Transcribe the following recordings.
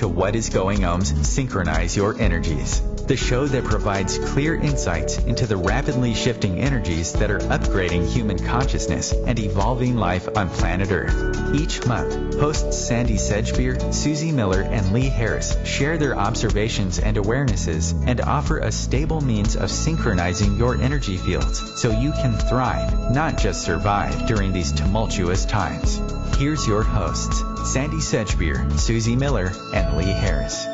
to What is Going Ohm's Synchronize Your Energies, the show that provides clear insights into the rapidly shifting energies that are upgrading human consciousness and evolving life on planet Earth. Each month, hosts Sandy Sedgbeer, Susie Miller, and Lee Harris share their observations and awarenesses and offer a stable means of synchronizing your energy fields so you can thrive, not just survive during these tumultuous times. Here's your hosts, Sandy Sedgbeer, Susie Miller, and Lee Harris.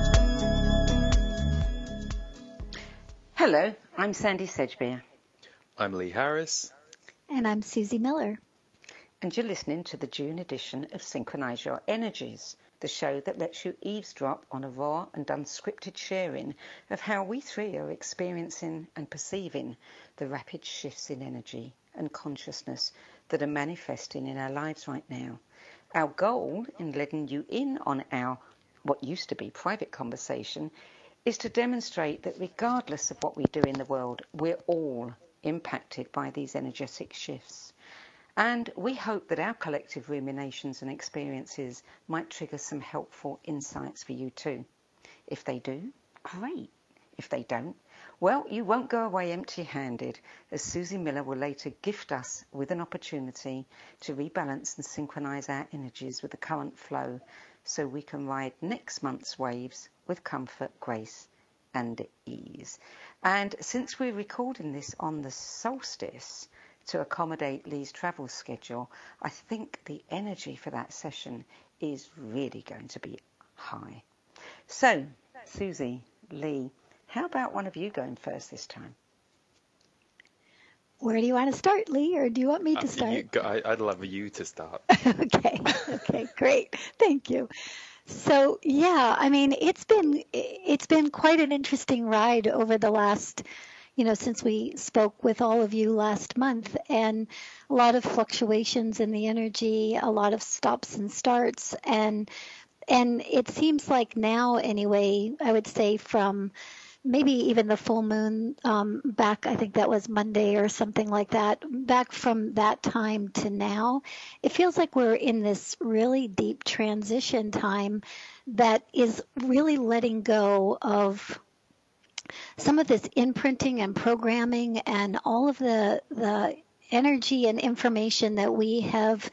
Hello, I'm Sandy Sedgbeer. I'm Lee Harris. And I'm Susie Miller. And you're listening to the June edition of Synchronize Your Energies, the show that lets you eavesdrop on a raw and unscripted sharing of how we three are experiencing and perceiving the rapid shifts in energy and consciousness that are manifesting in our lives right now. Our goal in letting you in on our what used to be private conversation is to demonstrate that regardless of what we do in the world, we're all impacted by these energetic shifts. And we hope that our collective ruminations and experiences might trigger some helpful insights for you too. If they do, great. If they don't, well, you won't go away empty-handed, as Susie Miller will later gift us with an opportunity to rebalance and synchronize our energies with the current flow so we can ride next month's waves with comfort, grace, and ease. And since we're recording this on the solstice to accommodate Lee's travel schedule, I think the energy for that session is really going to be high. So, Susie, Lee, how about one of you going first this time? Where do you want to start, Lee, or do you want me to start? I'd love you to start. Okay, great. Thank you. So, yeah, I mean, it's been quite an interesting ride over the last, since we spoke with all of you last month, and a lot of fluctuations in the energy, a lot of stops and starts, and it seems like now, anyway, I would say from maybe even the full moon back, I think that was Monday or something like that, back from that time to now, it feels like we're in this really deep transition time that is really letting go of some of this imprinting and programming and all of the energy and information that we have.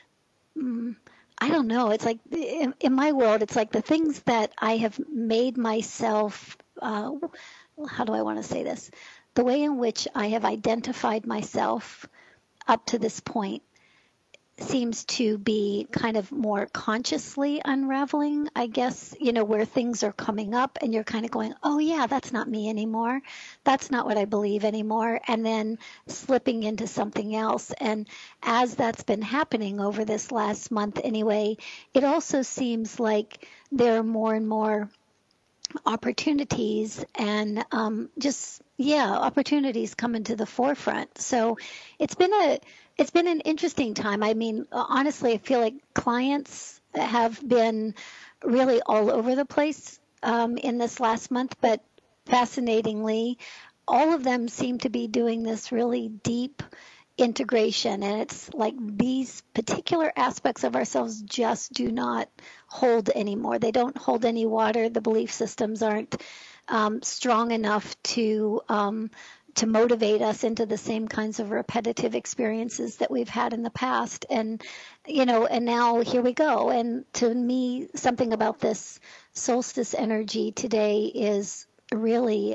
I don't know. It's like in my world, it's like the things that I have made myself, how do I want to say this? The way in which I have identified myself up to this point seems to be kind of more consciously unraveling, I guess, where things are coming up and you're kind of going, oh yeah, that's not me anymore. That's not what I believe anymore. And then slipping into something else. And as that's been happening over this last month anyway, it also seems like there are more and more opportunities and opportunities coming to the forefront. So it's been an interesting time. I mean, honestly, I feel like clients have been really all over the place in this last month, but fascinatingly, all of them seem to be doing this really deep integration, and it's like these particular aspects of ourselves just do not hold anymore. They don't hold any water. The belief systems aren't strong enough to motivate us into the same kinds of repetitive experiences that we've had in the past. And and now here we go. And to me, something about this solstice energy today is really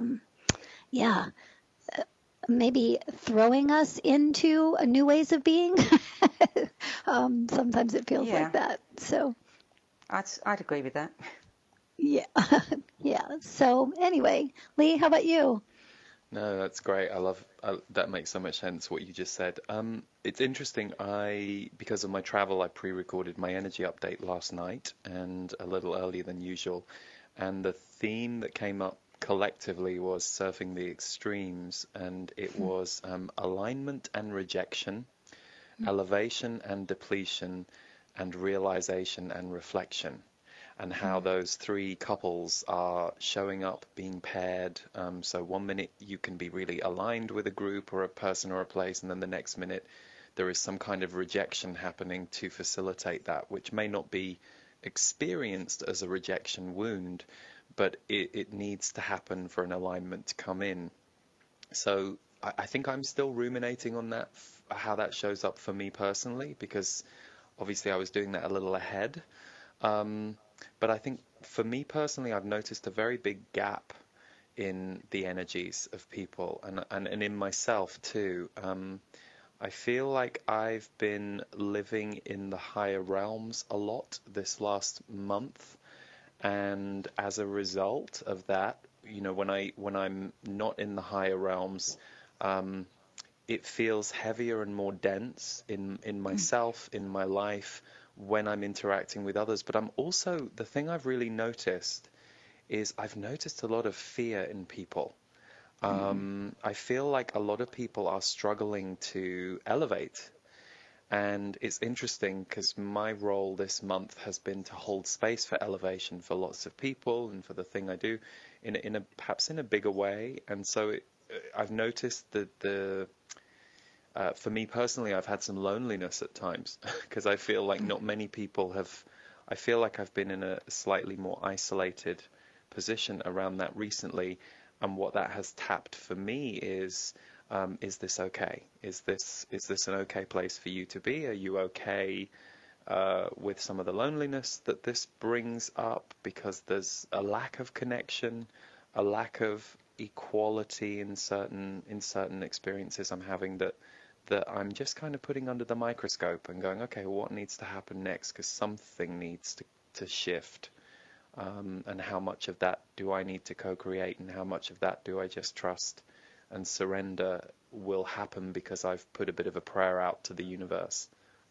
maybe throwing us into new ways of being. Sometimes it feels like that. So I'd agree with that. Yeah. Yeah. So anyway, Lee, how about you? No, that's great. That makes so much sense what you just said. It's interesting. Because of my travel, I pre-recorded my energy update last night and a little earlier than usual. And the theme that came up collectively was surfing the extremes, and it was alignment and rejection, elevation and depletion, and realization and reflection, and how those three couples are showing up, being paired. So 1 minute you can be really aligned with a group or a person or a place, and then the next minute there is some kind of rejection happening to facilitate that, which may not be experienced as a rejection wound, but it needs to happen for an alignment to come in. So I think I'm still ruminating on that, how that shows up for me personally, because obviously I was doing that a little ahead. But I think for me personally, I've noticed a very big gap in the energies of people, and in myself too. I feel like I've been living in the higher realms a lot this last month, and as a result of that, when I'm not in the higher realms, it feels heavier and more dense in myself, in my life, when I'm interacting with others. But the thing I've really noticed is I've noticed a lot of fear in people. I feel like a lot of people are struggling to elevate. And it's interesting because my role this month has been to hold space for elevation for lots of people and for the thing I do perhaps in a bigger way. And so I've noticed that for me personally, I've had some loneliness at times because I feel like not many people I feel like I've been in a slightly more isolated position around that recently. And what that has tapped for me is this okay? Is this an okay place for you to be? Are you okay with some of the loneliness that this brings up? Because there's a lack of connection, a lack of equality in certain experiences I'm having that I'm just kind of putting under the microscope and going, okay, well, what needs to happen next? Because something needs to shift. And how much of that do I need to co-create, and how much of that do I just trust and surrender will happen because I've put a bit of a prayer out to the universe.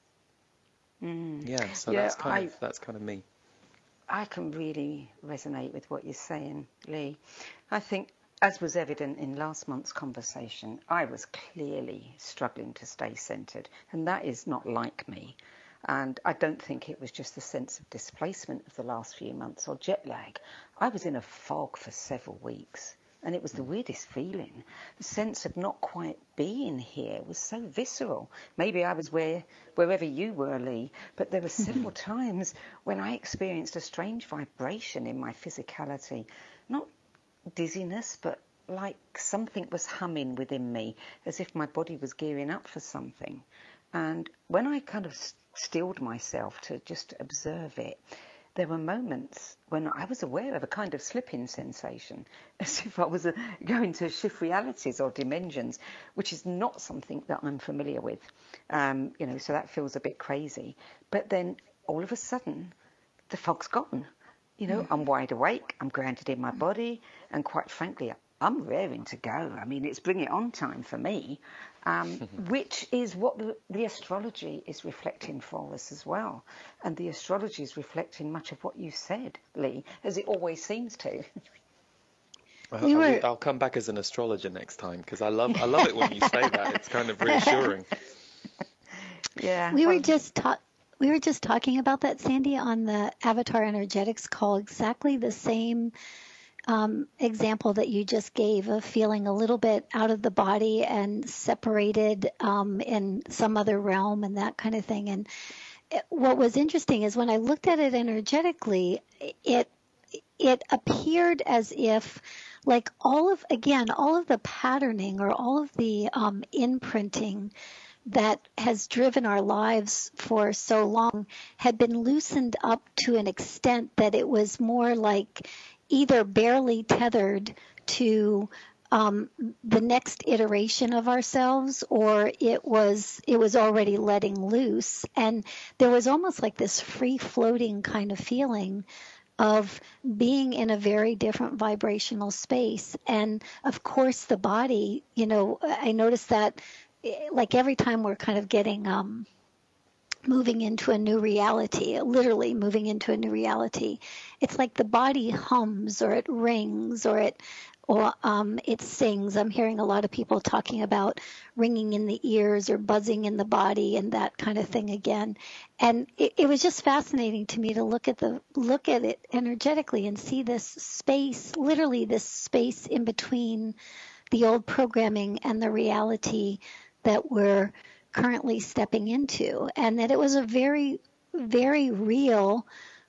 Yeah, so that's kind of me. I can really resonate with what you're saying, Lee. I think, as was evident in last month's conversation, I was clearly struggling to stay centered, and that is not like me. And I don't think it was just the sense of displacement of the last few months or jet lag. I was in a fog for several weeks, and it was the weirdest feeling. The sense of not quite being here was so visceral. Maybe I was wherever you were, Lee, but there were several times when I experienced a strange vibration in my physicality. Not dizziness, but like something was humming within me, as if my body was gearing up for something. And when I kind of stilled myself to just observe it, there were moments when I was aware of a kind of slipping sensation, as if I was going to shift realities or dimensions, which is not something that I'm familiar with. So that feels a bit crazy. But then all of a sudden, the fog's gone. I'm wide awake, I'm grounded in my body, and quite frankly, I'm raring to go. I mean, it's bring it on time for me, which is what the astrology is reflecting for us as well. And the astrology is reflecting much of what you said, Lee, as it always seems to. I'll come back as an astrologer next time, because I love it when you say that. It's kind of reassuring. Yeah. We were just talking about that, Sandy, on the Avatar Energetics call, exactly the same example that you just gave of feeling a little bit out of the body and separated in some other realm and that kind of thing. And what was interesting is when I looked at it energetically, it appeared as if, like all of the patterning or all of the imprinting that has driven our lives for so long had been loosened up to an extent that it was more like either barely tethered to the next iteration of ourselves, or it was already letting loose. And there was almost like this free floating kind of feeling of being in a very different vibrational space. And of course the body, I noticed that like every time we're kind of getting moving into a new reality, literally moving into a new reality, it's like the body hums or it rings or it sings. I'm hearing a lot of people talking about ringing in the ears or buzzing in the body and that kind of thing again. And it was just fascinating to me to look at it energetically and see this space, literally this space in between the old programming and the reality that we're currently stepping into, and that it was a very, very real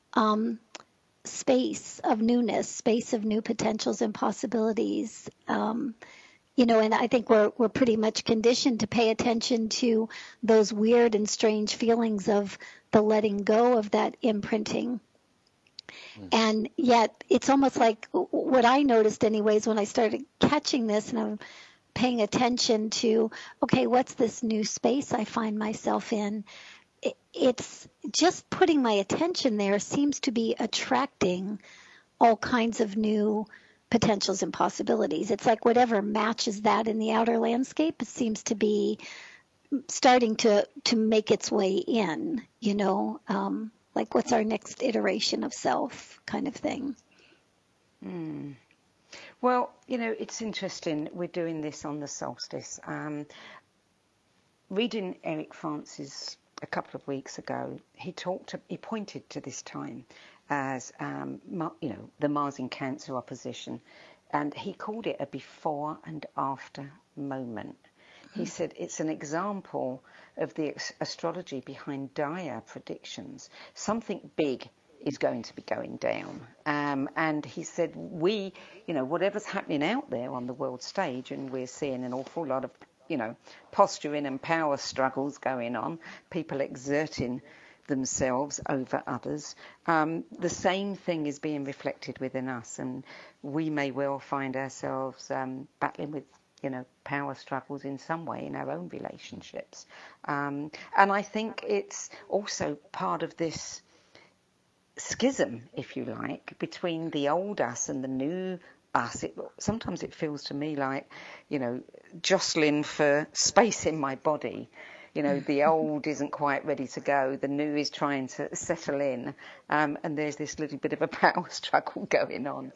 um, space of newness, space of new potentials and possibilities. And I think we're pretty much conditioned to pay attention to those weird and strange feelings of the letting go of that imprinting. And yet it's almost like what I noticed anyways when I started catching this, and I'm paying attention to, okay, what's this new space I find myself in? It's just putting my attention there seems to be attracting all kinds of new potentials and possibilities. It's like whatever matches that in the outer landscape, it seems to be starting to make its way in, like what's our next iteration of self kind of thing. Well, it's interesting. We're doing this on the solstice. Reading Eric Francis a couple of weeks ago, he pointed to this time as, the Mars in Cancer opposition, and he called it a before and after moment. He said it's an example of the astrology behind dire predictions. Something big is going to be going down. And he said, whatever's happening out there on the world stage, and we're seeing an awful lot of, posturing and power struggles going on, people exerting themselves over others. The same thing is being reflected within us, and we may well find ourselves battling with power struggles in some way in our own relationships. And I think it's also part of this schism, if you like, between the old us and the new us. Sometimes it feels to me like, jostling for space in my body. The old isn't quite ready to go. The new is trying to settle in. And there's this little bit of a power struggle going on.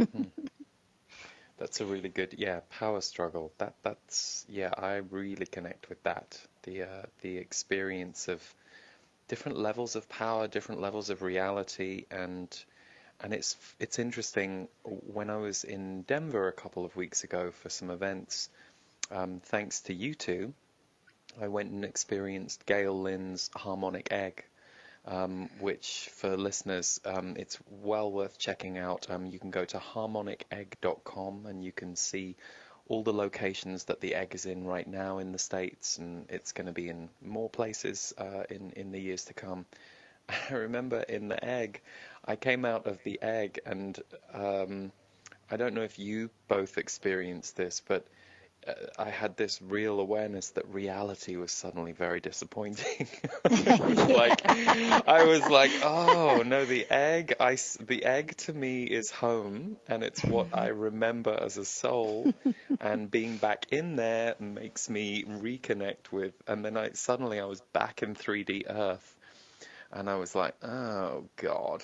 That's a really good, power struggle. That's I really connect with that. The experience of different levels of power, different levels of reality, and it's interesting. When I was in Denver a couple of weeks ago for some events, thanks to you two, I went and experienced Gail Lynn's Harmonic Egg. Which for listeners, it's well worth checking out. You can go to harmonicegg.com and you can see all the locations that the egg is in right now in the States, and it's going to be in more places in the years to come. I remember in the egg, I came out of the egg, and I don't know if you both experienced this, but I had this real awareness that reality was suddenly very disappointing. I was like, oh no, the egg to me is home, and it's what I remember as a soul, and being back in there makes me reconnect with, and then I was back in 3D Earth. And I was like, oh God,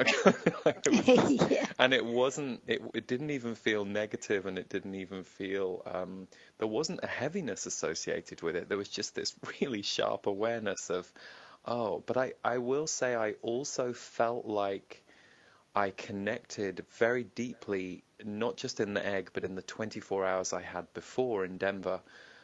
and it didn't even feel negative, and it didn't even feel, there wasn't a heaviness associated with it. There was just this really sharp awareness of, but I will say I also felt like I connected very deeply, not just in the egg, but in the 24 hours I had before in Denver,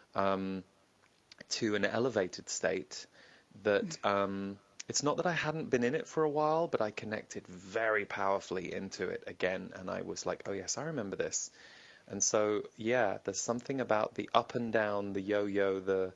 to an elevated state that, it's not that I hadn't been in it for a while, but I connected very powerfully into it again. And I was like, oh yes, I remember this. And so, there's something about the up and down, the yo-yo, the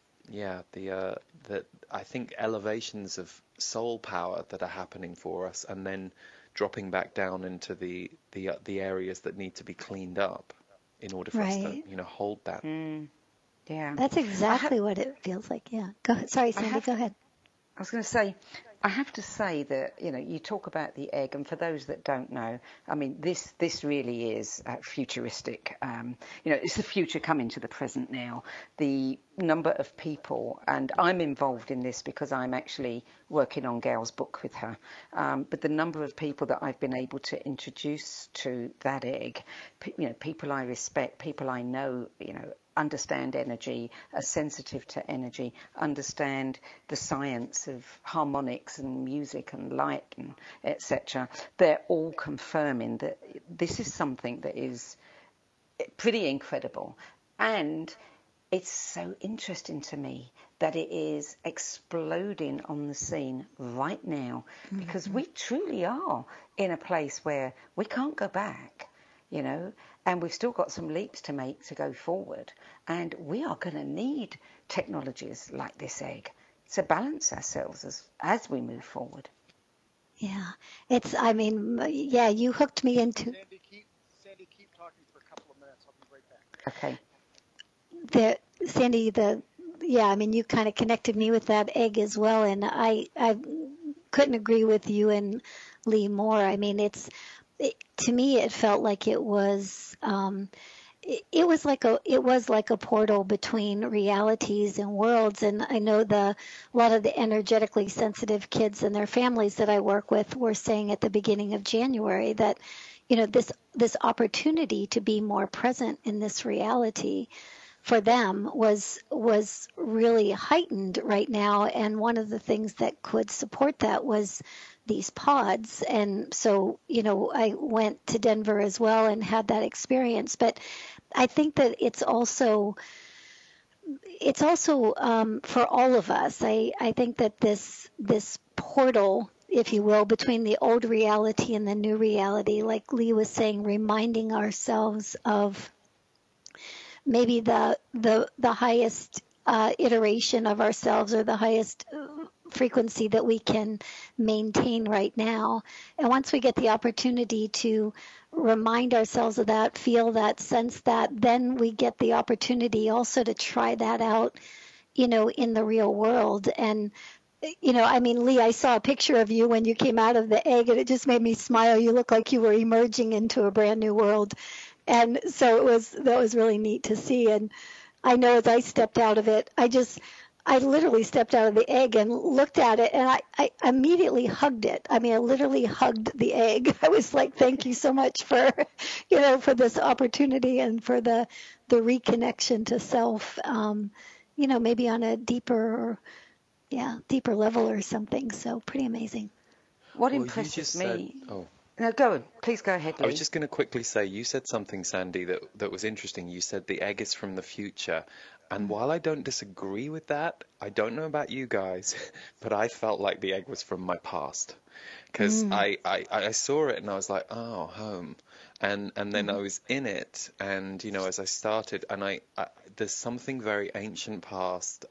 I think elevations of soul power that are happening for us, and then dropping back down into the areas that need to be cleaned up in order for us to, hold that. Yeah. That's exactly what it feels like. Yeah. Go ahead. Sorry, Sandy, go ahead. I was going to say, I have to say that, you talk about the egg, and for those that don't know, I mean, this really is futuristic. It's the future coming to the present now. The number of people, and I'm involved in this because I'm actually working on Gail's book with her, but the number of people that I've been able to introduce to that egg, people I respect, people I know, understand energy, are sensitive to energy, understand the science of harmonics and music and light and etc. They're all confirming that this is something that is pretty incredible. And it's so interesting to me that it is exploding on the scene right now, because we truly are in a place where we can't go back, and we've still got some leaps to make to go forward, and we are going to need technologies like this egg to balance ourselves as we move forward. Yeah, yeah, you hooked me into Sandy, keep talking for a couple of minutes. I'll be right back. Okay. Sandy, you kind of connected me with that egg as well, and I couldn't agree with you and Lee more. I mean, to me, it felt like it was. It was like a portal between realities and worlds. And I know a lot of the energetically sensitive kids and their families that I work with were saying at the beginning of January that, this opportunity to be more present in this reality for them was really heightened right now. And one of the things that could support that was these pods. And so, I went to Denver as well and had that experience. But I think that it's also for all of us. I think that this portal, if you will, between the old reality and the new reality, like Lee was saying, reminding ourselves of maybe the highest iteration of ourselves, or the highest frequency that we can maintain right now. And once we get the opportunity to remind ourselves of that, feel that, sense that, then we get the opportunity also to try that out, in the real world. And Lee, I saw a picture of you when you came out of the egg, and it just made me smile. You look like you were emerging into a brand new world. And so that was really neat to see. And I know as I stepped out of it, I literally stepped out of the egg and looked at it, and I immediately hugged it. I mean, I literally hugged the egg. I was like, thank you so much for, for this opportunity and for the reconnection to self, maybe on a deeper level or something. So pretty amazing. What impresses me... No, please go ahead, Lee. I was just going to quickly say, you said something, Sandy, that was interesting. You said the egg is from the future. And while I don't disagree with that, I don't know about you guys, but I felt like the egg was from my past. Because I saw it and I was like, oh, home. And then I was in it. And, as I started, and there's something very ancient past,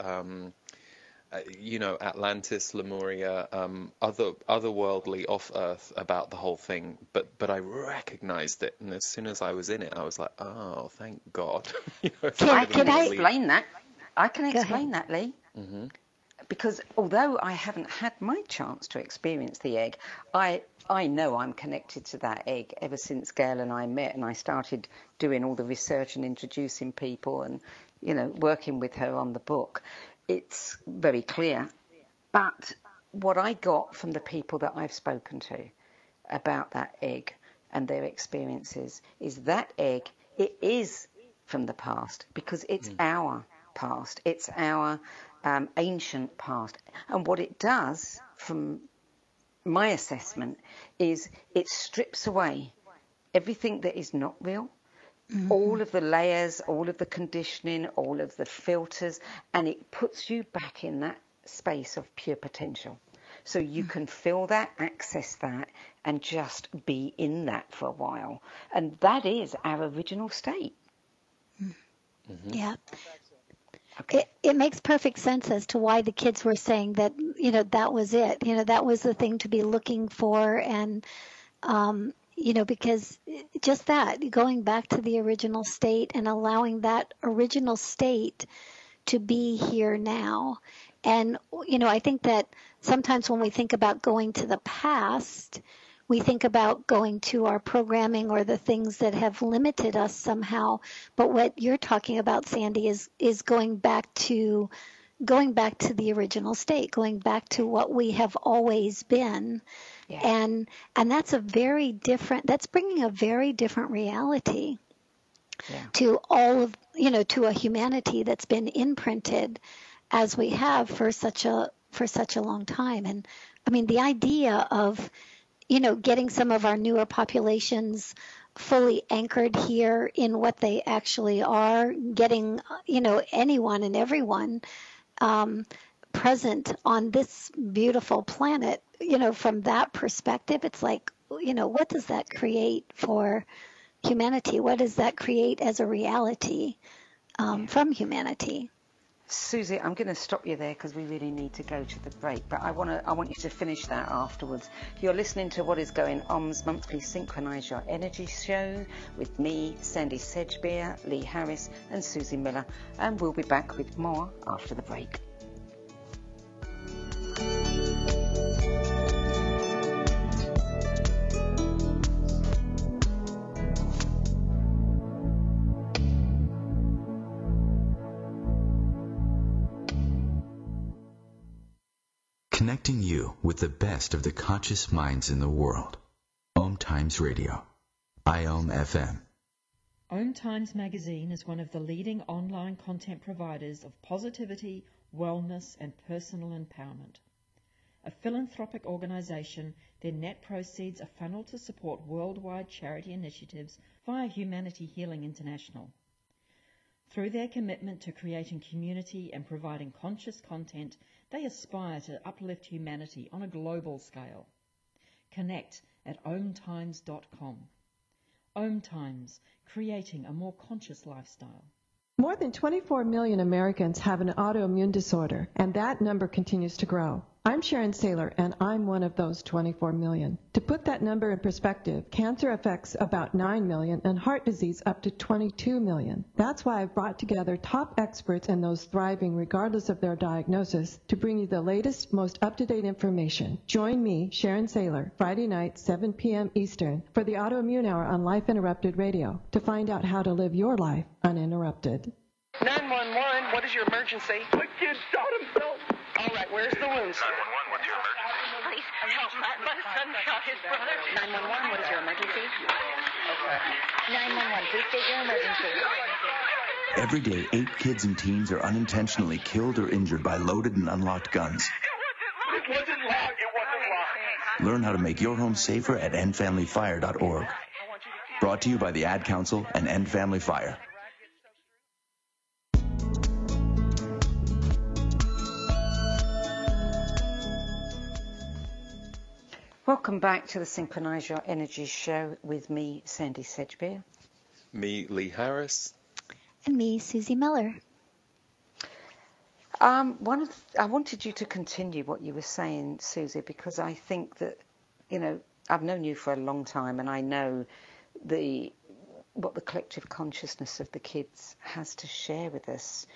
Atlantis, Lemuria, otherworldly, off Earth about the whole thing, but I recognized it, and as soon as I was in it, I was like, oh, thank God. Can I explain that? I can explain that, Lee. Mm-hmm. Because although I haven't had my chance to experience the egg, I know I'm connected to that egg ever since Gail and I met, and I started doing all the research and introducing people and, working with her on the book. It's very clear. But what I got from the people that I've spoken to about that egg and their experiences is that egg, it is from the past, because it's our past. It's our ancient past. And what it does, from my assessment, is it strips away everything that is not real. Mm-hmm. All of the layers, all of the conditioning, all of the filters, and it puts you back in that space of pure potential. So you can feel that, access that, and just be in that for a while. And that is our original state. Mm-hmm. Yeah. Okay. It makes perfect sense as to why the kids were saying that, that was it. That was the thing to be looking for. And, because just that, going back to the original state and allowing that original state to be here now. And, I think that sometimes when we think about going to the past, we think about going to our programming or the things that have limited us somehow. But what you're talking about, Sandy, is going back to the original state, going back to what we have always been. Yeah. And that's that's bringing a very different reality to all of, to a humanity that's been imprinted as we have for such a long time. And I mean, the idea of, getting some of our newer populations fully anchored here in what they actually are, getting, anyone and everyone present on this beautiful planet, from that perspective, it's like, what does that create for humanity? What does that create as a reality from humanity? Susie, I'm going to stop you there because we really need to go to the break, but I want you to finish that afterwards. You're listening to What Is Going On's monthly Synchronise Your Energy show with me, Sandy Sedgbeer, Lee Harris and Susie Miller, and we'll be back with more after the break. Connecting you with the best of the conscious minds in the world. Om Times Radio. IOM FM. Om Times Magazine is one of the leading online content providers of positivity, wellness and personal empowerment. A philanthropic organisation, their net proceeds are funneled to support worldwide charity initiatives via Humanity Healing International. Through their commitment to creating community and providing conscious content, they aspire to uplift humanity on a global scale. Connect at omtimes.com. Om Times, creating a more conscious lifestyle. More than 24 million Americans have an autoimmune disorder, and that number continues to grow. I'm Sharon Saylor, and I'm one of those 24 million. To put that number in perspective, cancer affects about 9 million and heart disease up to 22 million. That's why I've brought together top experts and those thriving regardless of their diagnosis to bring you the latest, most up-to-date information. Join me, Sharon Saylor, Friday night, 7 p.m. Eastern, for the Autoimmune Hour on Life Interrupted Radio to find out how to live your life uninterrupted. 911, what is your emergency? My kid shot himself. All right, where's the wounds? 911, what's your emergency? Please help, my son shot his brother. 911, what is your emergency? Okay. 911, please state your emergency. Every day, 8 kids and teens are unintentionally killed or injured by loaded and unlocked guns. It wasn't locked. Learn how to make your home safer at endfamilyfire.org. Brought to you by the Ad Council and End Family Fire. Welcome back to the Synchronise Your Energy show with me, Sandy Sedgbeer. Me, Lee Harris. And me, Susie Miller. I wanted you to continue what you were saying, Susie, because I think that, I've known you for a long time, and I know what the collective consciousness of the kids has to share with us.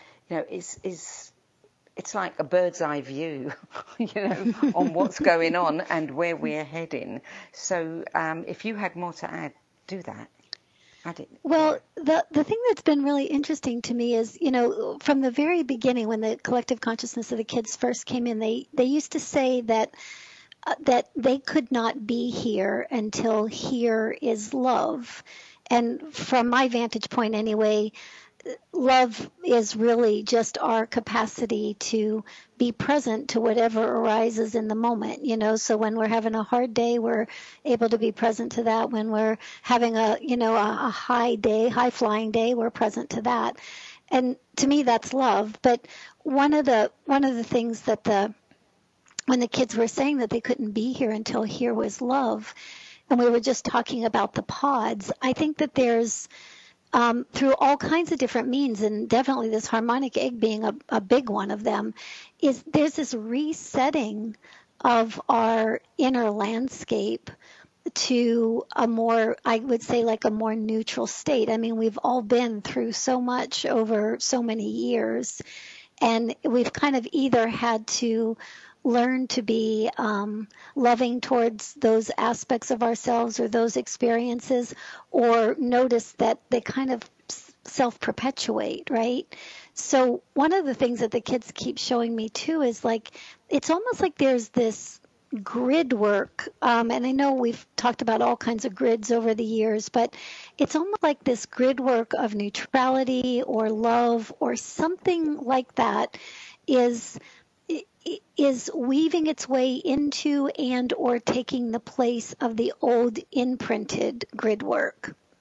It's like a bird's eye view, on what's going on and where we're heading. So if you had more to add, do that. Add it. Well, the thing that's been really interesting to me is, from the very beginning, when the collective consciousness of the kids first came in, they used to say that they could not be here until here is love. And from my vantage point anyway, love is really just our capacity to be present to whatever arises in the moment, so when we're having a hard day, we're able to be present to that. When we're having a high day, high flying day, we're present to that. And to me, that's love. But one of the things that when the kids were saying that they couldn't be here until here was love, and we were just talking about the pods, I think that there's through all kinds of different means, and definitely this harmonic egg being a big one of them, there's this resetting of our inner landscape to a more, I would say, like a more neutral state. I mean, we've all been through so much over so many years, and we've kind of either had to learn to be loving towards those aspects of ourselves or those experiences, or notice that they kind of self-perpetuate, right? So one of the things that the kids keep showing me too is like, it's almost like there's this grid work, and I know we've talked about all kinds of grids over the years, but it's almost like this grid work of neutrality or love or something like that is weaving its way into and or taking the place of the old imprinted grid work.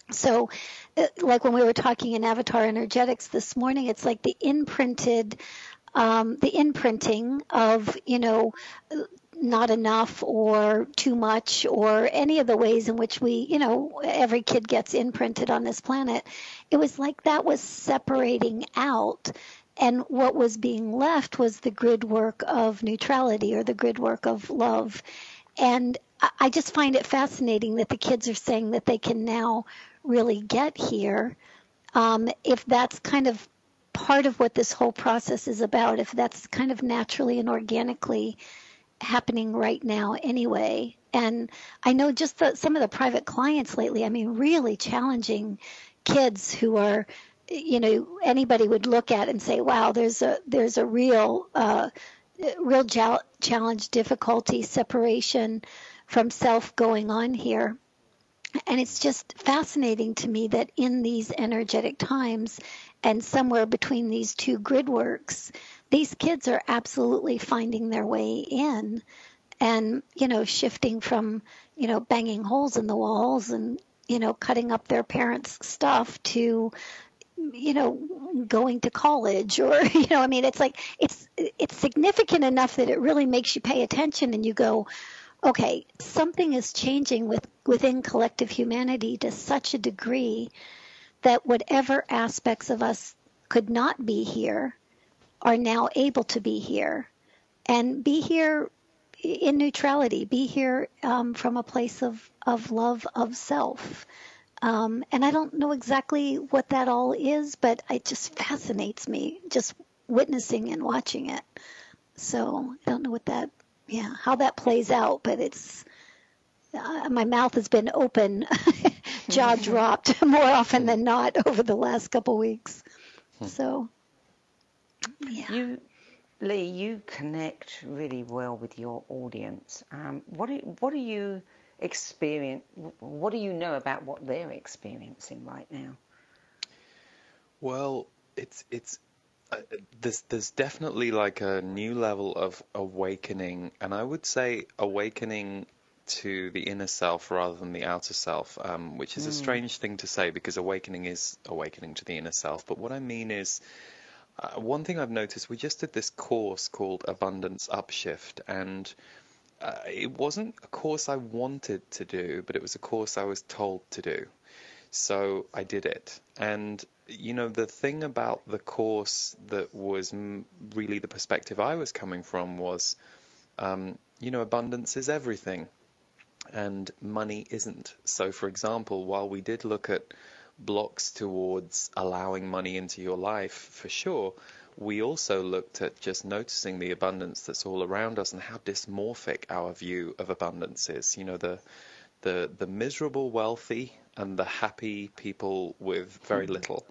So, like when we were talking in Avatar Energetics this morning, it's like the imprinting of, not enough or too much, or any of the ways in which we, every kid gets imprinted on this planet. It was like that was separating out. And what was being left was the grid work of neutrality, or the grid work of love. And I just find it fascinating that the kids are saying that they can now really get here. If that's kind of part of what this whole process is about, if that's kind of naturally and organically happening right now anyway. And I know just some of the private clients lately, I mean, really challenging kids who are, anybody would look at and say, wow, there's a real challenge, difficulty, separation from self going on here. And it's just fascinating to me that in these energetic times, and somewhere between these two grid works, these kids are absolutely finding their way in, and, shifting from, banging holes in the walls and, cutting up their parents' stuff to, going to college, or, I mean, it's like, it's significant enough that it really makes you pay attention, and you go, okay, something is changing within collective humanity to such a degree that whatever aspects of us could not be here are now able to be here, and be here in neutrality, be here from a place of love of self. And I don't know exactly what that all is, but it just fascinates me, just witnessing and watching it. So I don't know how that plays out, but it's, my mouth has been open, jaw dropped more often than not over the last couple weeks. So, yeah. Lee, you connect really well with your audience. What do you experience? What do you know about what they're experiencing right now? Well, there's definitely like a new level of awakening, and I would say awakening to the inner self rather than the outer self, which is a strange thing to say, because awakening is awakening to the inner self. But what I mean is, one thing I've noticed, we just did this course called Abundance Upshift, and it wasn't a course I wanted to do, but it was a course I was told to do. So I did it. And, the thing about the course that was really the perspective I was coming from was, abundance is everything and money isn't. So, for example, while we did look at blocks towards allowing money into your life, for sure, we also looked at just noticing the abundance that's all around us and how dysmorphic our view of abundance is. The miserable wealthy and the happy people with very little.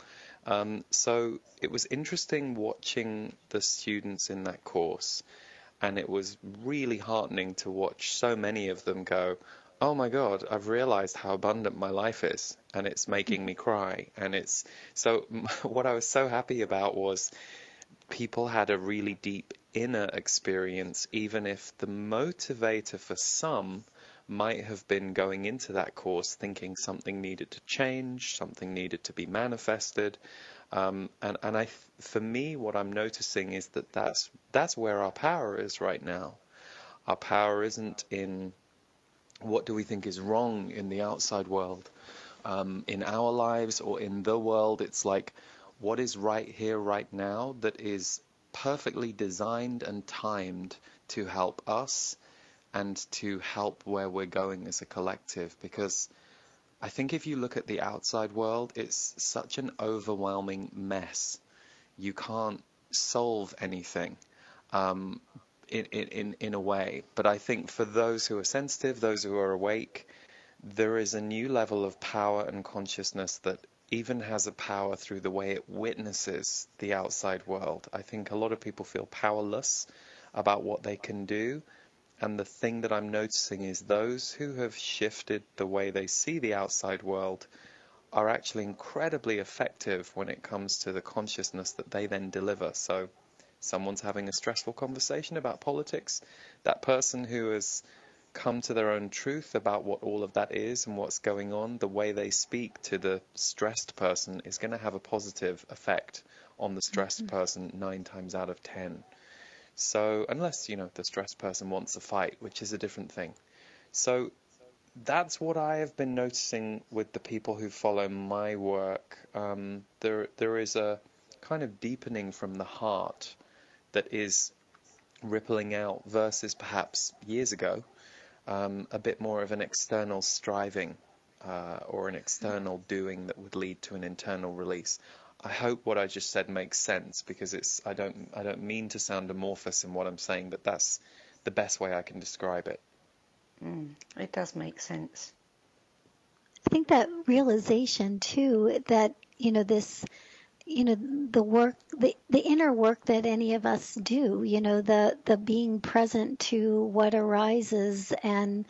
So it was interesting watching the students in that course, and it was really heartening to watch so many of them go, oh my God, I've realized how abundant my life is, and it's making me cry. And it's so what I was so happy about was people had a really deep inner experience, even if the motivator for some might have been going into that course thinking something needed to change, something needed to be manifested. For me, what I'm noticing is that's where our power is right now. Our power isn't in what do we think is wrong in the outside world, in our lives or in the world. It's like, what is right here, right now, that is perfectly designed and timed to help us and to help where we're going as a collective. Because I think if you look at the outside world, it's such an overwhelming mess. You can't solve anything in a way. But I think for those who are sensitive, those who are awake, there is a new level of power and consciousness that even has a power through the way it witnesses the outside world. I think a lot of people feel powerless about what they can do. And the thing that I'm noticing is those who have shifted the way they see the outside world are actually incredibly effective when it comes to the consciousness that they then deliver. So someone's having a stressful conversation about politics. That person who has come to their own truth about what all of that is and what's going on, the way they speak to the stressed person is going to have a positive effect on the stressed person 9 times out of 10. So unless, the stressed person wants a fight, which is a different thing. So that's what I have been noticing with the people who follow my work. There is a kind of deepening from the heart that is rippling out versus perhaps years ago, a bit more of an external striving or an external doing that would lead to an internal release. I hope what I just said makes sense, because I don't mean to sound amorphous in what I'm saying, but that's the best way I can describe it. It does make sense. I think that realization too, that, this, the work, the inner work that any of us do, the being present to what arises and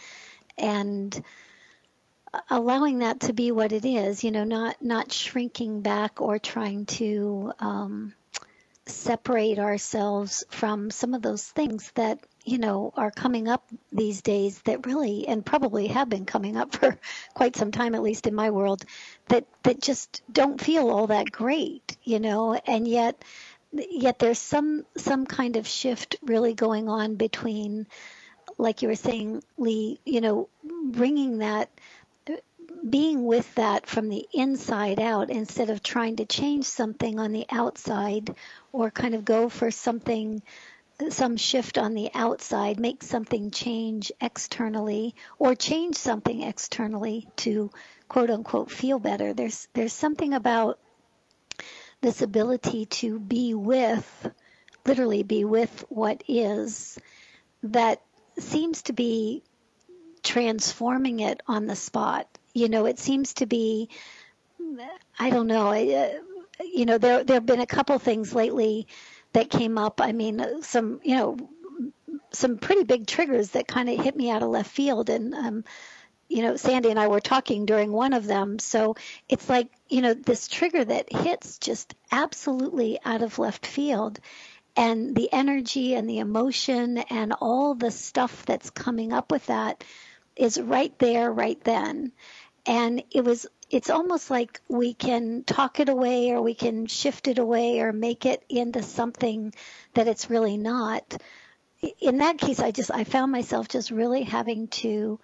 allowing that to be what it is, not shrinking back or trying to separate ourselves from some of those things that, are coming up these days that really, and probably have been coming up for quite some time, at least in my world, that just don't feel all that great, and yet there's some kind of shift really going on between, like you were saying, Lee, bringing that, being with that from the inside out instead of trying to change something on the outside, or kind of go for some shift on the outside, make something change externally, or change something externally to quote unquote feel better. There's something about this ability to literally be with what is, that seems to be transforming it on the spot. It seems to be, I don't know, there have been a couple things lately that came up. I mean, some pretty big triggers that kind of hit me out of left field. And, Sandy and I were talking during one of them. So it's like, this trigger that hits just absolutely out of left field. And the energy and the emotion and all the stuff that's coming up with that is right there, right then. And it's almost like we can talk it away, or we can shift it away, or make it into something that it's really not. In that case, I found myself just really having to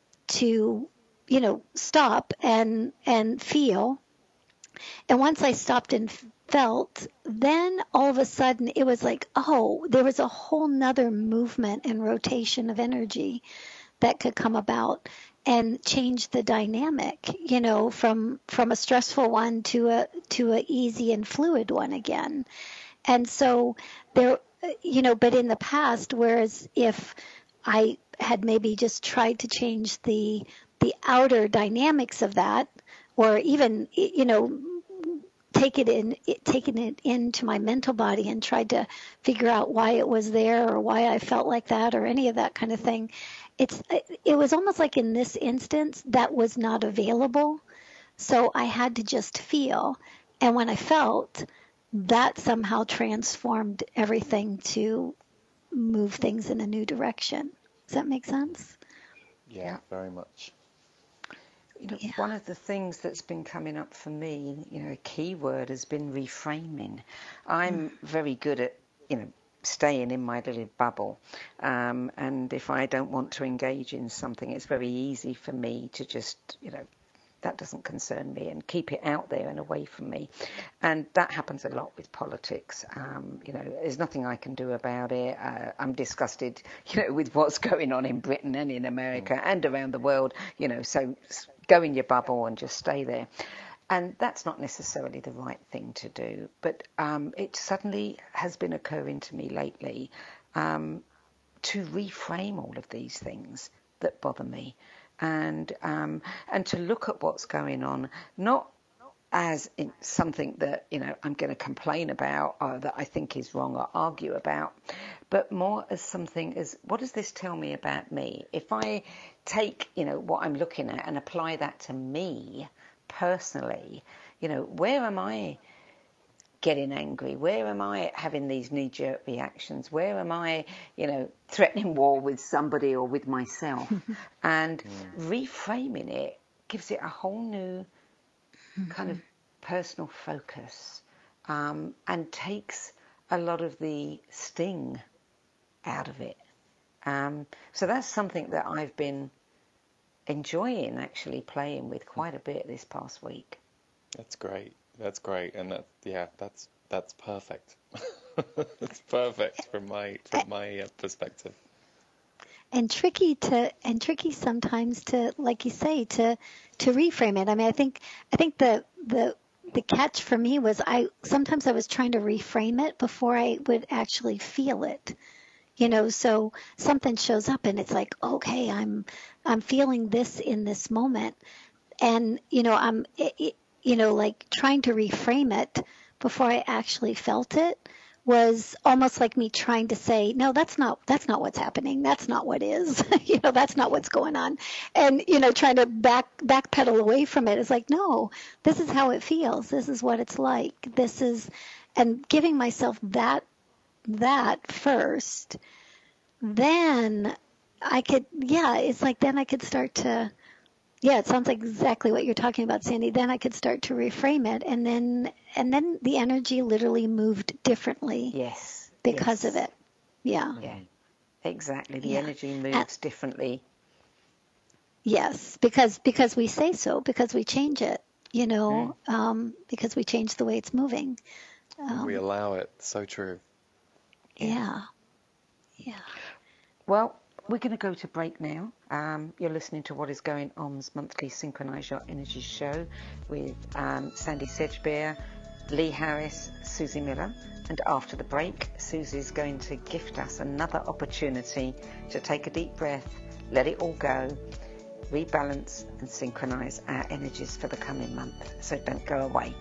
stop and feel. And once I stopped and felt, then all of a sudden it was like, oh, there was a whole nother movement and rotation of energy that could come about and change the dynamic, from a stressful one to a easy and fluid one again. And so there, but in the past, whereas if I had maybe just tried to change the outer dynamics of that, or even, taking it into my mental body and tried to figure out why it was there, or why I felt like that, or any of that kind of thing. It was almost like in this instance that was not available. So I had to just feel. And when I felt, that somehow transformed everything to move things in a new direction. Does that make sense? Yeah, very much. One of the things that's been coming up for me, a key word has been reframing. I'm very good at, staying in my little bubble. And if I don't want to engage in something, it's very easy for me to just, that doesn't concern me, and keep it out there and away from me. And that happens a lot with politics. There's nothing I can do about it. I'm disgusted, with what's going on in Britain and in America and around the world, so go in your bubble and just stay there. And that's not necessarily the right thing to do. But it suddenly has been occurring to me lately to reframe all of these things that bother me, and to look at what's going on, not as in something that, I'm going to complain about, or that I think is wrong or argue about, but more as something as, what does this tell me about me? If I take, what I'm looking at and apply that to me personally, where am I getting angry? Where am I having these knee-jerk reactions? Where am I, threatening war with somebody or with myself? And reframing it gives it a whole new kind of personal focus, and takes a lot of the sting out of it. So that's something that I've been enjoying actually playing with quite a bit this past week. That's great. And that's perfect. It's perfect from my perspective. And tricky sometimes to, like you say, to reframe it. I mean, I think the catch for me was sometimes I was trying to reframe it before I would actually feel it. So something shows up and it's like, okay, I'm feeling this in this moment, and I'm like trying to reframe it before I actually felt it was almost like me trying to say, no, that's not what's happening. That's not what is. That's not what's going on. And trying to backpedal away from it is like, no, this is how it feels. This is what it's like. And giving myself that first, then I could, it's like then I could start to, it sounds like exactly what you're talking about, Sandy. Then I could start to reframe it, and then the energy literally moved differently. Yes. Because of it. Yeah. Yeah. Exactly. The energy moves differently. Yes, because we say so, because we change it, because we change the way it's moving. We allow it. So true. Yeah. Well, we're going to go to break now. You're listening to What is Going On's monthly Synchronize Your Energy show with Sandy Sedgbeer, Lee Harris, Susie Miller. And after the break, Susie's going to gift us another opportunity to take a deep breath, let it all go, rebalance and synchronize our energies for the coming month. So don't go away.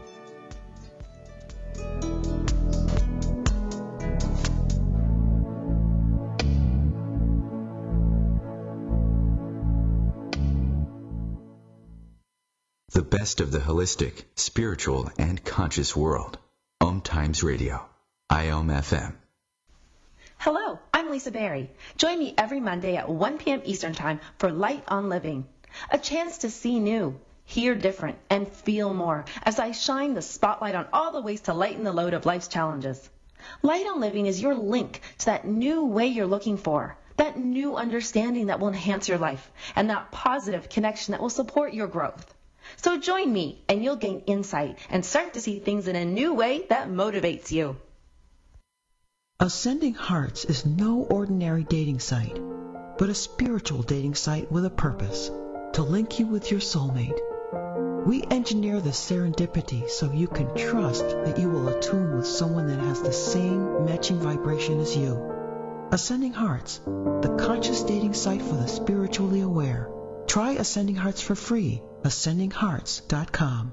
The best of the holistic, spiritual, and conscious world. Om Times Radio. IOM FM. Hello, I'm Lisa Berry. Join me every Monday at 1 p.m. Eastern Time for Light on Living. A chance to see new, hear different, and feel more as I shine the spotlight on all the ways to lighten the load of life's challenges. Light on Living is your link to that new way you're looking for, that new understanding that will enhance your life, and that positive connection that will support your growth. So join me and you'll gain insight and start to see things in a new way that motivates you. Ascending Hearts is no ordinary dating site, but a spiritual dating site with a purpose, to link you with your soulmate. We engineer the serendipity so you can trust that you will attune with someone that has the same matching vibration as you. Ascending Hearts, the conscious dating site for the spiritually aware. Try Ascending Hearts for free. AscendingHearts.com.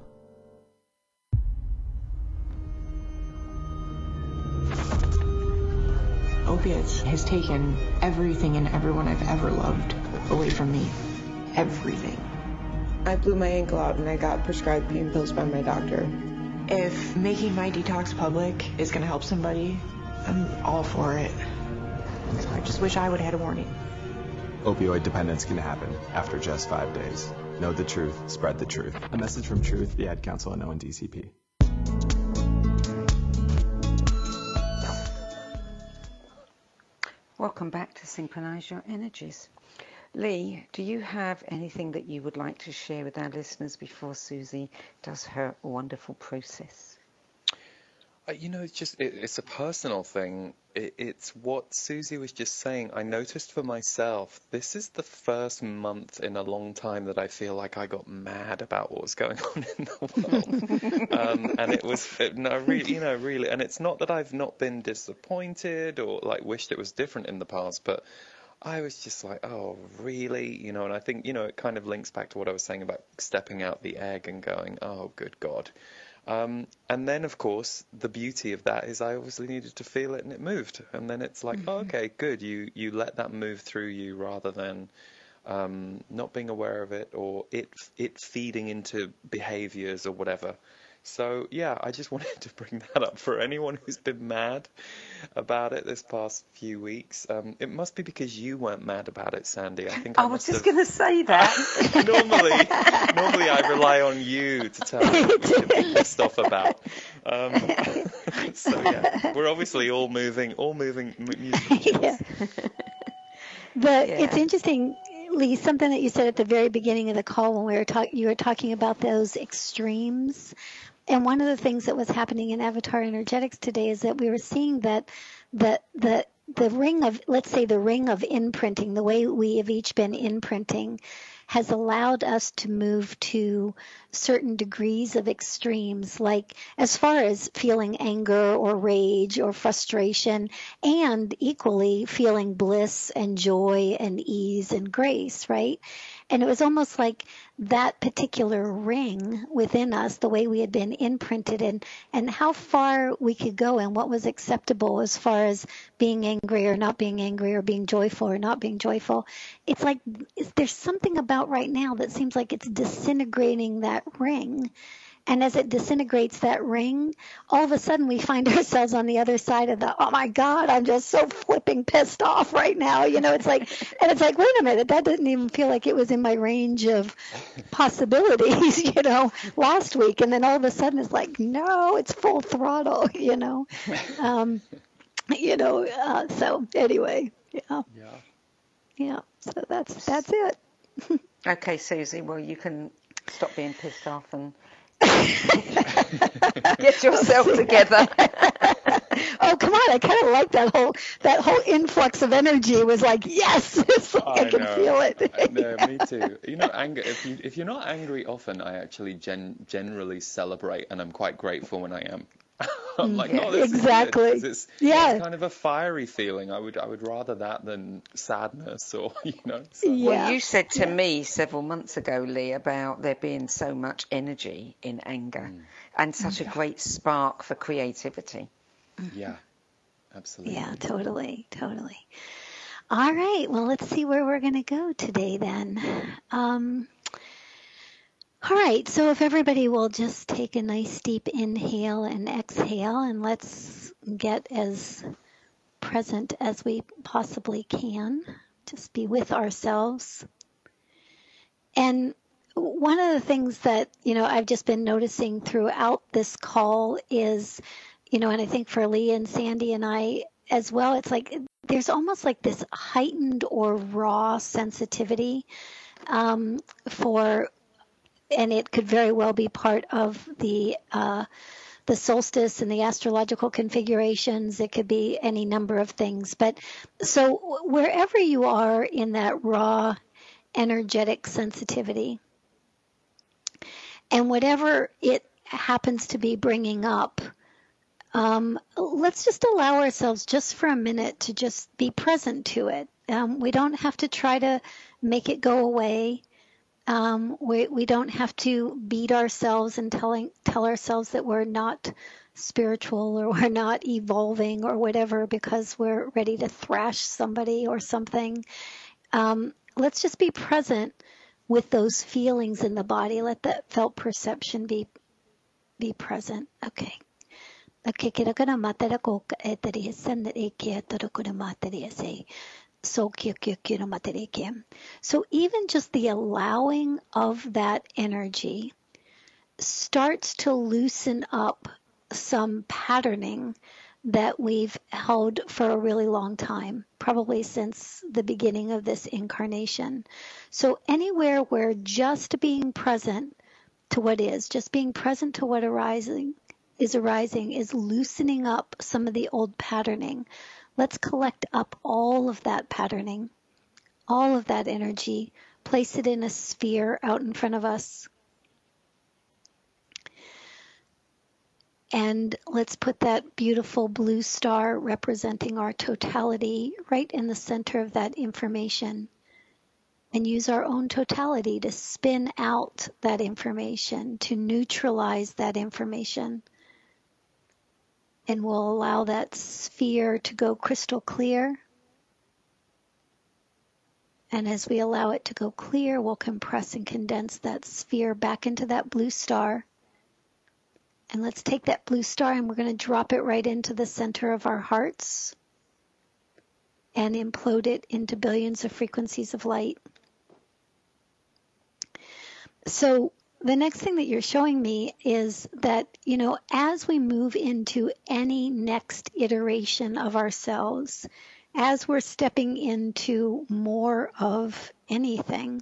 Opiates has taken everything and everyone I've ever loved away from me. Everything. I blew my ankle out and I got prescribed pain pills by my doctor. If making my detox public is going to help somebody, I'm all for it. So I just wish I would have had a warning. Opioid dependence can happen after just 5 days. Know the truth, spread the truth. A message from Truth, the Ad Council, and ONDCP. Welcome back to Synchronize Your Energies. Lee, do you have anything that you would like to share with our listeners before Susie does her wonderful process? It's a personal thing. It's what Susie was just saying. I noticed for myself, this is the first month in a long time that I feel like I got mad about what was going on in the world. And it was, really, and it's not that I've not been disappointed or wished it was different in the past, but I was just like, oh, really? And I think, it kind of links back to what I was saying about stepping out the egg and going, oh, good God. And then, of course, the beauty of that is I obviously needed to feel it and it moved. And then it's like, oh, okay, good. You let that move through you rather than not being aware of it or it feeding into behaviors or whatever. So, yeah, I just wanted to bring that up for anyone who's been mad about it this past few weeks. It must be because you weren't mad about it, Sandy. I think I was just going to say that. Normally I rely on you to tell me what we should be pissed off about. So, yeah, we're obviously all moving musical chairs. It's interesting, Lee, something that you said at the very beginning of the call when you were talking about those extremes. And one of the things that was happening in Avatar Energetics today is that we were seeing that the ring of, let's say the ring of imprinting, the way we have each been imprinting, has allowed us to move to certain degrees of extremes, like as far as feeling anger or rage or frustration, and equally feeling bliss and joy and ease and grace, right? And it was almost like that particular ring within us, the way we had been imprinted in, and how far we could go and what was acceptable as far as being angry or not being angry or being joyful or not being joyful. It's like there's something about right now that seems like it's disintegrating that ring. And as it disintegrates that ring, all of a sudden we find ourselves on the other side of the, oh my God, I'm just so flipping pissed off right now. It's like, wait a minute, that didn't even feel like it was in my range of possibilities, last week. And then all of a sudden it's like, no, it's full throttle, so anyway, yeah. So that's it. Okay, Susie, well, you can stop being pissed off and get yourself together. Oh, come on! I kind of like that whole influx of energy. It was like, yes, it's like I can feel it. No, me too. Anger. If you're not angry often, I actually generally celebrate, and I'm quite grateful when I am. I'm like, oh, this exactly. is good, it's kind of a fiery feeling. I would rather that than sadness or Well, you said to me several months ago, Lee, about there being so much energy in anger and such a great spark for creativity. Yeah, absolutely. Yeah, totally. All right, well, let's see where we're going to go today then. All right, so if everybody will just take a nice deep inhale and exhale, and let's get as present as we possibly can. Just be with ourselves. And one of the things that, I've just been noticing throughout this call is, and I think for Lee and Sandy and I as well, it's like there's almost like this heightened or raw sensitivity and it could very well be part of the solstice and the astrological configurations. It could be any number of things. But so wherever you are in that raw energetic sensitivity, and whatever it happens to be bringing up, let's just allow ourselves just for a minute to just be present to it. We don't have to try to make it go away. We don't have to beat ourselves and tell ourselves that we're not spiritual or we're not evolving or whatever because we're ready to thrash somebody or something. Let's just be present with those feelings in the body. Let that felt perception be present. Okay. So even just the allowing of that energy starts to loosen up some patterning that we've held for a really long time, probably since the beginning of this incarnation. So anywhere where just being present to what is, just being present to what is loosening up some of the old patterning. Let's collect up all of that patterning, all of that energy, place it in a sphere out in front of us. And let's put that beautiful blue star representing our totality right in the center of that information. And use our own totality to spin out that information, to neutralize that information. And we'll allow that sphere to go crystal clear. And as we allow it to go clear, we'll compress and condense that sphere back into that blue star. And let's take that blue star and we're going to drop it right into the center of our hearts and implode it into billions of frequencies of light. So the next thing that you're showing me is that, as we move into any next iteration of ourselves, as we're stepping into more of anything,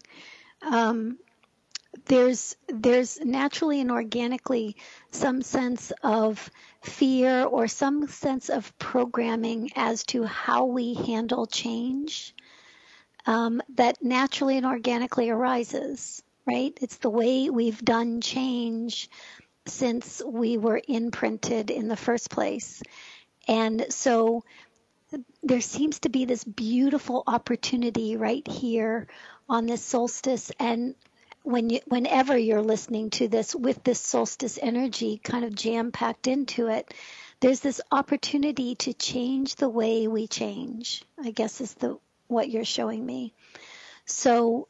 there's naturally and organically some sense of fear or some sense of programming as to how we handle change that naturally and organically arises, right? It's the way we've done change since we were imprinted in the first place. And so there seems to be this beautiful opportunity right here on this solstice, and whenever you're listening to this with this solstice energy kind of jam-packed into it, there's this opportunity to change the way we change, I guess is what you're showing me. So,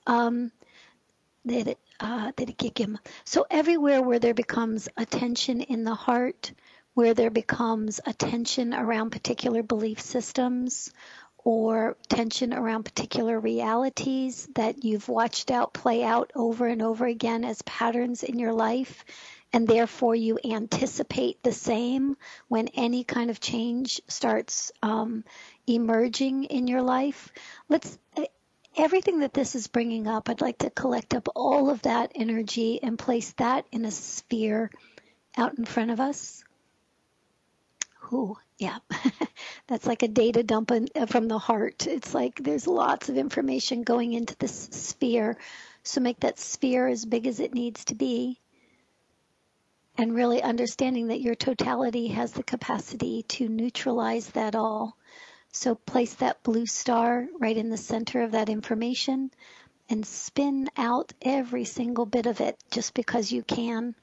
so everywhere where there becomes a tension in the heart, where there becomes a tension around particular belief systems or tension around particular realities that you've watched out play out over and over again as patterns in your life, and therefore you anticipate the same when any kind of change starts emerging in your life. Everything that this is bringing up, I'd like to collect up all of that energy and place that in a sphere out in front of us. Ooh, yeah. That's like a data dump from the heart. It's like there's lots of information going into this sphere. So make that sphere as big as it needs to be. And really understanding that your totality has the capacity to neutralize that all. So place that blue star right in the center of that information and spin out every single bit of it just because you can.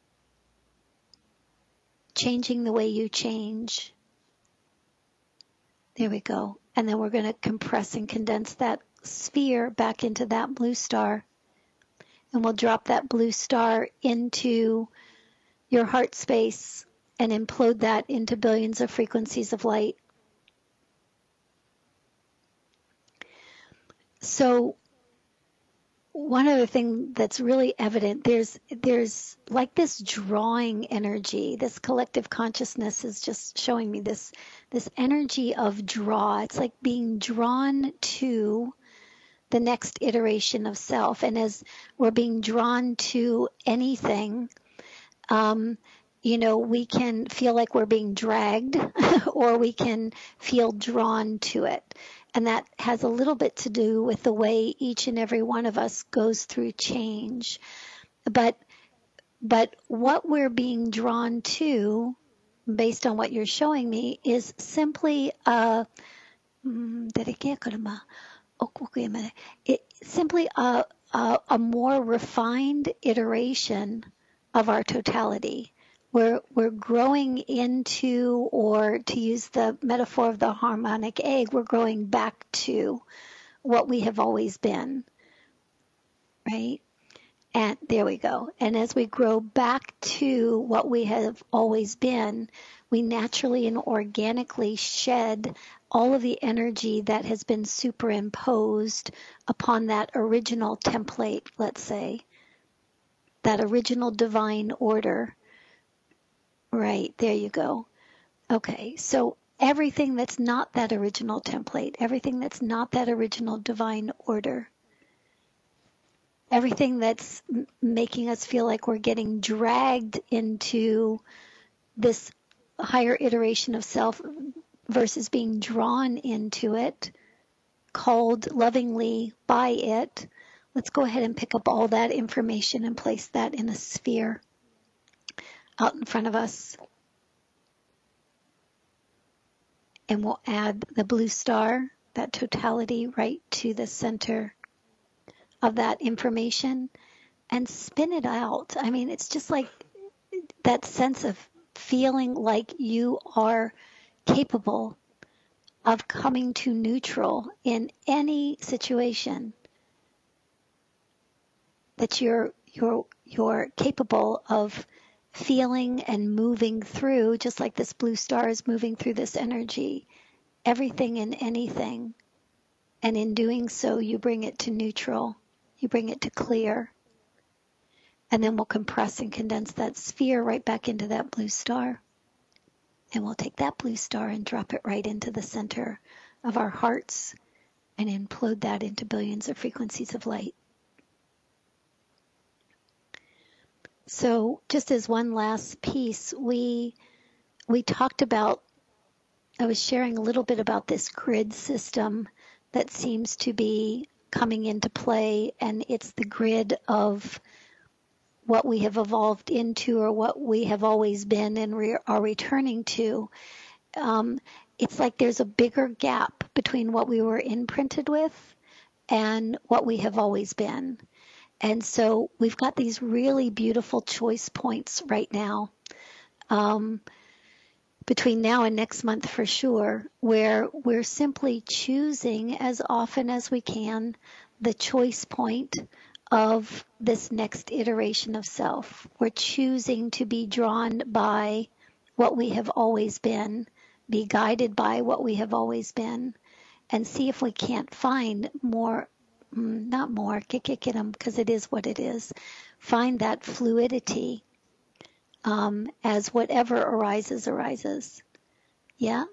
Changing the way you change. There we go. And then we're going to compress and condense that sphere back into that blue star. And we'll drop that blue star into your heart space and implode that into billions of frequencies of light. So one other thing that's really evident, there's like this drawing energy. This collective consciousness is just showing me this energy of draw. It's like being drawn to the next iteration of self. And as we're being drawn to anything, we can feel like we're being dragged or we can feel drawn to it. And that has a little bit to do with the way each and every one of us goes through change. But what we're being drawn to, based on what you're showing me, is simply a more refined iteration of our totality. We're growing into, or to use the metaphor of the harmonic egg, we're growing back to what we have always been, right? And there we go. And as we grow back to what we have always been, we naturally and organically shed all of the energy that has been superimposed upon that original template, let's say, that original divine order. Right, there you go. Okay, so everything that's not that original template, everything that's not that original divine order, everything that's making us feel like we're getting dragged into this higher iteration of self versus being drawn into it, called lovingly by it, let's go ahead and pick up all that information and place that in a sphere out in front of us. And we'll add the blue star, that totality, right to the center of that information and spin it out. I mean, it's just like that sense of feeling like you are capable of coming to neutral in any situation, that you're capable of feeling and moving through, just like this blue star is moving through this energy, everything and anything. And in doing so, you bring it to neutral, you bring it to clear. And then we'll compress and condense that sphere right back into that blue star. And we'll take that blue star and drop it right into the center of our hearts and implode that into billions of frequencies of light. So just as one last piece, we talked about, I was sharing a little bit about this grid system that seems to be coming into play, and it's the grid of what we have evolved into or what we have always been and are returning to. It's like there's a bigger gap between what we were imprinted with and what we have always been. And so we've got these really beautiful choice points right now, between now and next month for sure, where we're simply choosing as often as we can the choice point of this next iteration of self. We're choosing to be drawn by what we have always been, be guided by what we have always been, and see if we can't find more, not more, because it is what it is, find that fluidity as whatever arises. Yeah?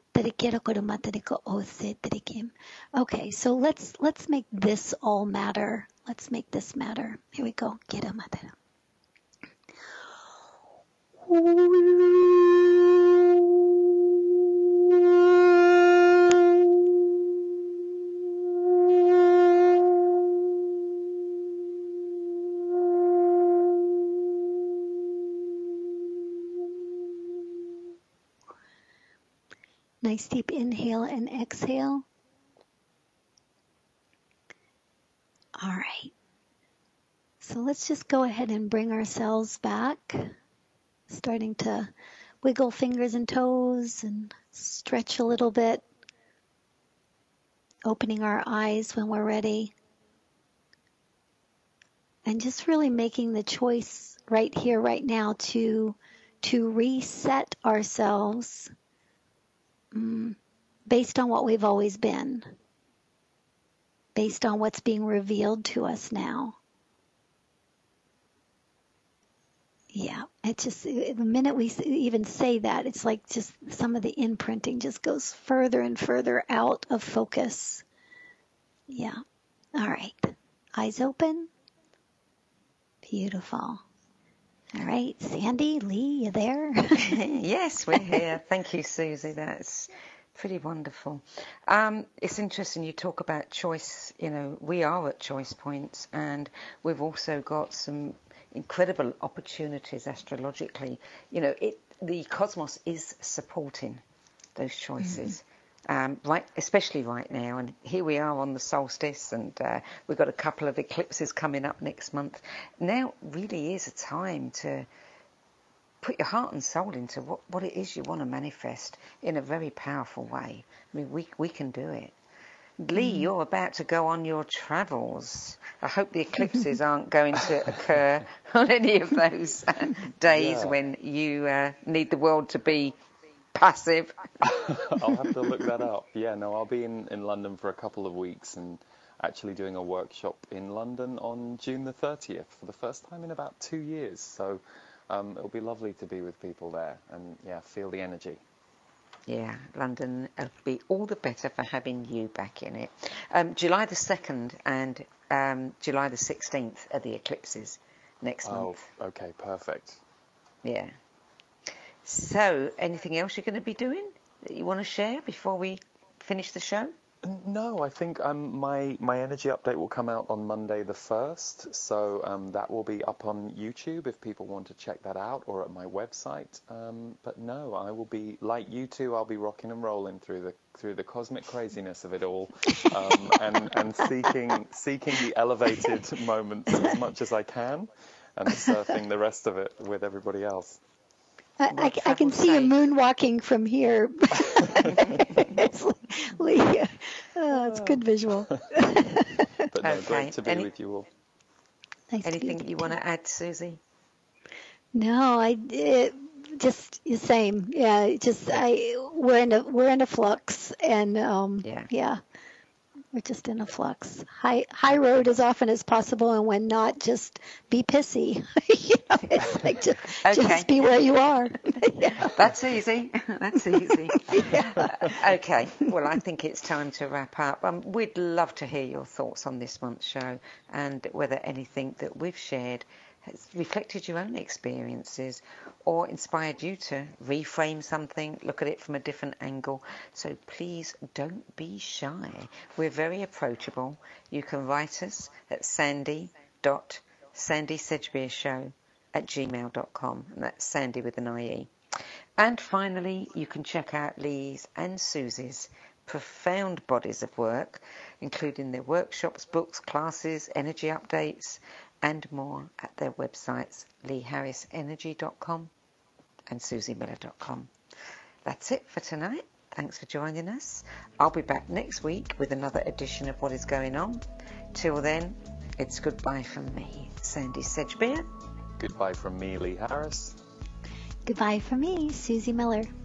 Okay, so let's make this all matter. Let's make this matter. Here we go. Nice deep inhale and exhale. All right. So let's just go ahead and bring ourselves back, starting to wiggle fingers and toes and stretch a little bit, opening our eyes when we're ready, and just really making the choice right here, right now to reset ourselves based on what we've always been, based on what's being revealed to us now. Yeah, it's just, the minute we even say that, it's like just some of the imprinting just goes further and further out of focus. Yeah. All right. Eyes open. Beautiful. All right. Sandy, Lee, you there? Yes, we're here. Thank you, Susie. That's pretty wonderful. It's interesting you talk about choice. You know, we are at choice points, and we've also got some incredible opportunities astrologically. You know, the cosmos is supporting those choices. Right, especially right now, and here we are on the solstice, and we've got a couple of eclipses coming up next month. Now really is a time to put your heart and soul into what it is you want to manifest in a very powerful way. I mean, we can do it. Lee, you're about to go on your travels. I hope the eclipses aren't going to occur on any of those days when you need the world to be passive. I'll have to look that up. Yeah, no, I'll be in London for a couple of weeks and actually doing a workshop in London on June the 30th for the first time in about 2 years. So it'll be lovely to be with people there and, yeah, feel the energy. Yeah, London will be all the better for having you back in it. July the 2nd and July the 16th are the eclipses next month. Oh, okay, perfect. Yeah. So, anything else you're going to be doing that you want to share before we finish the show? No, I think my energy update will come out on Monday the 1st, so that will be up on YouTube if people want to check that out, or at my website. But no, I will be, like you two, I'll be rocking and rolling through the cosmic craziness of it all, and seeking the elevated moments as much as I can, and surfing the rest of it with everybody else. I can see you moonwalking from here. It's good visual. But no, great to be with you all. Nice Anything you want to add, Susie? No, just the same. Yeah, we're in a flux, and yeah, we're just in a flux. High road as often as possible, and when not, just be pissy. It's like just be where you are. That's easy. That's easy. Okay. Well, I think it's time to wrap up. We'd love to hear your thoughts on this month's show and whether anything that we've shared has reflected your own experiences or inspired you to reframe something, look at it from a different angle. So please don't be shy. We're very approachable. You can write us at sandy.sandysedgbeershow@gmail.com, and that's Sandy with an IE. And finally, you can check out Lee's and Susie's profound bodies of work, including their workshops, books, classes, energy updates, and more at their websites, leeharrisenergy.com and susiemiller.com. That's it for tonight. Thanks for joining us. I'll be back next week with another edition of What Is Going On. Till then, it's goodbye from me, Sandy Sedgbeer. Goodbye from me, Lee Harris. Goodbye from me, Susie Miller.